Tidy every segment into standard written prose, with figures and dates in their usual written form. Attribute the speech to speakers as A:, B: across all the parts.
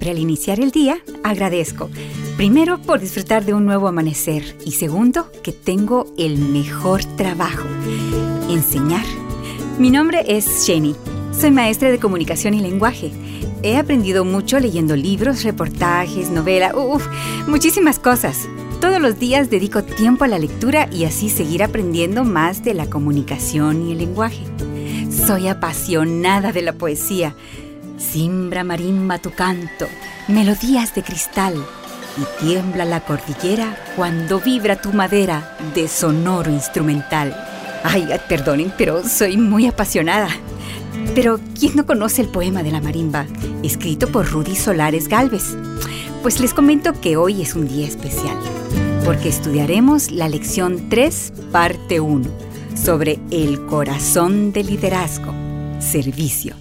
A: Siempre al iniciar el día, agradezco. Primero, por disfrutar de un nuevo amanecer. Y segundo, que tengo el mejor trabajo: enseñar. Mi nombre es Jenny. Soy maestra de comunicación y lenguaje. He aprendido mucho leyendo libros, reportajes, novelas, muchísimas cosas. Todos los días dedico tiempo a la lectura y así seguir aprendiendo más de la comunicación y el lenguaje. Soy apasionada de la poesía. Simbra marimba tu canto, melodías de cristal, y tiembla la cordillera cuando vibra tu madera de sonoro instrumental. Ay, perdonen, pero soy muy apasionada. Pero, ¿quién no conoce el poema de la marimba, escrito por Rudy Solares Gálvez? Pues les comento que hoy es un día especial, porque estudiaremos la lección 3, parte 1, sobre el corazón del liderazgo, servicio.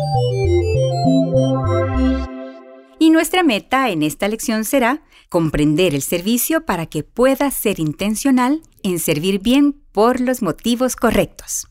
A: Y nuestra meta en esta lección será comprender el servicio para que puedas ser intencional en servir bien por los motivos correctos.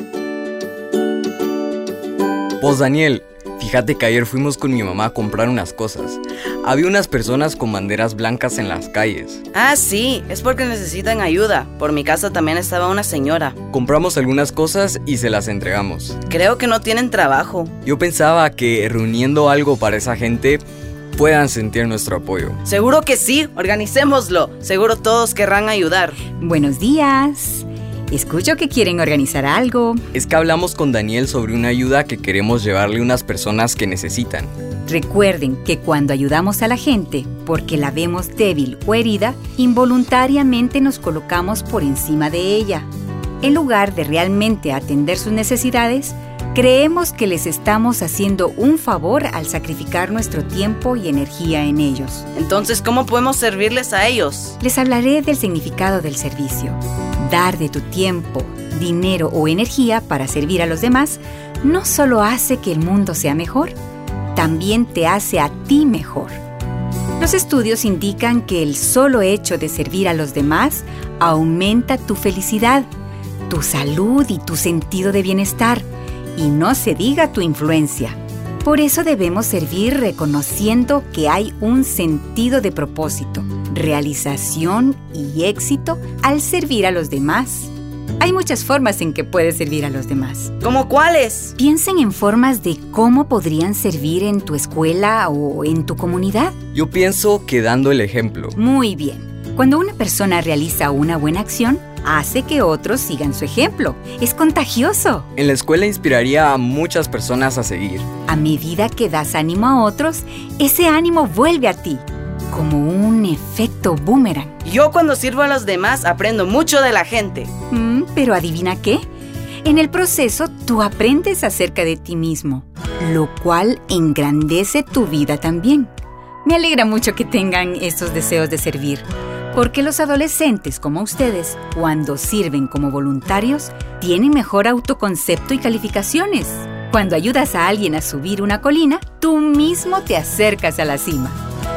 B: Pues Daniel, fíjate que ayer fuimos con mi mamá a comprar unas cosas. Había unas personas con banderas blancas en las calles.
C: Ah, sí, es porque necesitan ayuda. Por mi casa también estaba una señora.
B: Compramos algunas cosas y se las entregamos.
C: Creo que no tienen trabajo.
B: Yo pensaba que reuniendo algo para esa gente puedan sentir nuestro apoyo.
C: Seguro que sí, organicémoslo. Seguro todos querrán ayudar.
A: Buenos días. Escucho que quieren organizar algo.
B: Es que hablamos con Daniel sobre una ayuda que queremos llevarle a unas personas que necesitan.
A: Recuerden que cuando ayudamos a la gente porque la vemos débil o herida, involuntariamente nos colocamos por encima de ella. En lugar de realmente atender sus necesidades, creemos que les estamos haciendo un favor al sacrificar nuestro tiempo y energía en ellos.
C: Entonces, ¿cómo podemos servirles a ellos?
A: Les hablaré del significado del servicio. Dar de tu tiempo, dinero o energía para servir a los demás no solo hace que el mundo sea mejor, también te hace a ti mejor. Los estudios indican que el solo hecho de servir a los demás aumenta tu felicidad, tu salud y tu sentido de bienestar, y no se diga tu influencia. Por eso debemos servir reconociendo que hay un sentido de propósito, realización y éxito al servir a los demás. Hay muchas formas en que puedes servir a los demás.
C: ¿Cómo cuáles?
A: Piensen en formas de cómo podrían servir en tu escuela o en tu comunidad.
B: Yo pienso que dando el ejemplo.
A: Muy bien. Cuando una persona realiza una buena acción, hace que otros sigan su ejemplo. Es contagioso.
B: En la escuela inspiraría a muchas personas a seguir.
A: A medida que das ánimo a otros, ese ánimo vuelve a ti, como un efecto boomerang.
C: Yo cuando sirvo a los demás aprendo mucho de la gente.
A: Pero ¿adivina qué? En el proceso tú aprendes acerca de ti mismo, lo cual engrandece tu vida también. Me alegra mucho que tengan estos deseos de servir, porque los adolescentes como ustedes, cuando sirven como voluntarios, tienen mejor autoconcepto y calificaciones. Cuando ayudas a alguien a subir una colina, tú mismo te acercas a la cima.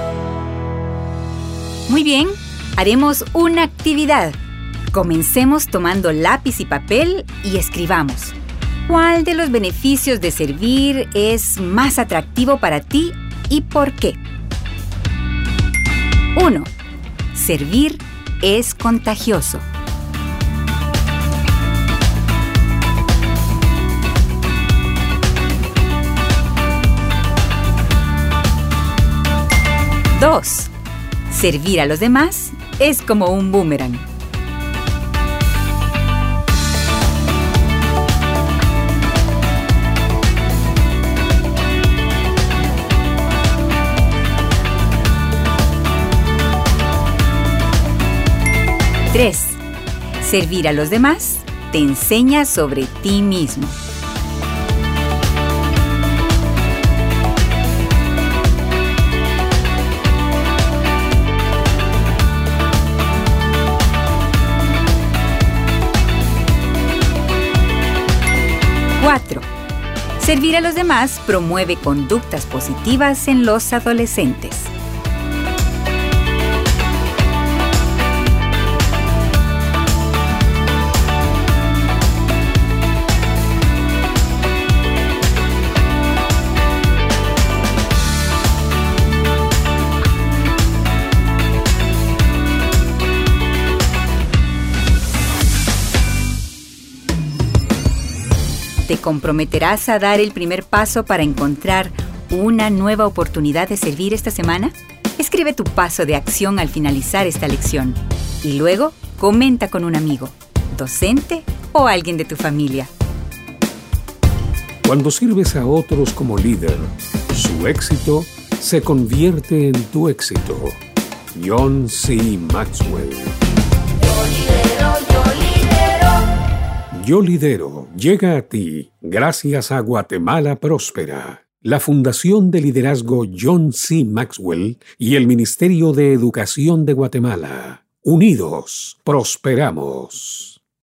A: Muy bien, haremos una actividad. Comencemos tomando lápiz y papel y escribamos. ¿Cuál de los beneficios de servir es más atractivo para ti y por qué? 1. Servir es contagioso. 2. Servir a los demás es como un boomerang. 3. Servir a los demás te enseña sobre ti mismo. 4. Servir a los demás promueve conductas positivas en los adolescentes. 5. comprometerás a dar el primer paso para encontrar una nueva oportunidad de servir esta semana? Escribe tu paso de acción al finalizar esta lección y luego comenta con un amigo, docente o alguien de tu familia.
D: Cuando sirves a otros como líder, su éxito se convierte en tu éxito. John C. Maxwell. Yo lidero llega a ti gracias a Guatemala Próspera, la Fundación de Liderazgo John C. Maxwell y el Ministerio de Educación de Guatemala. Unidos, prosperamos.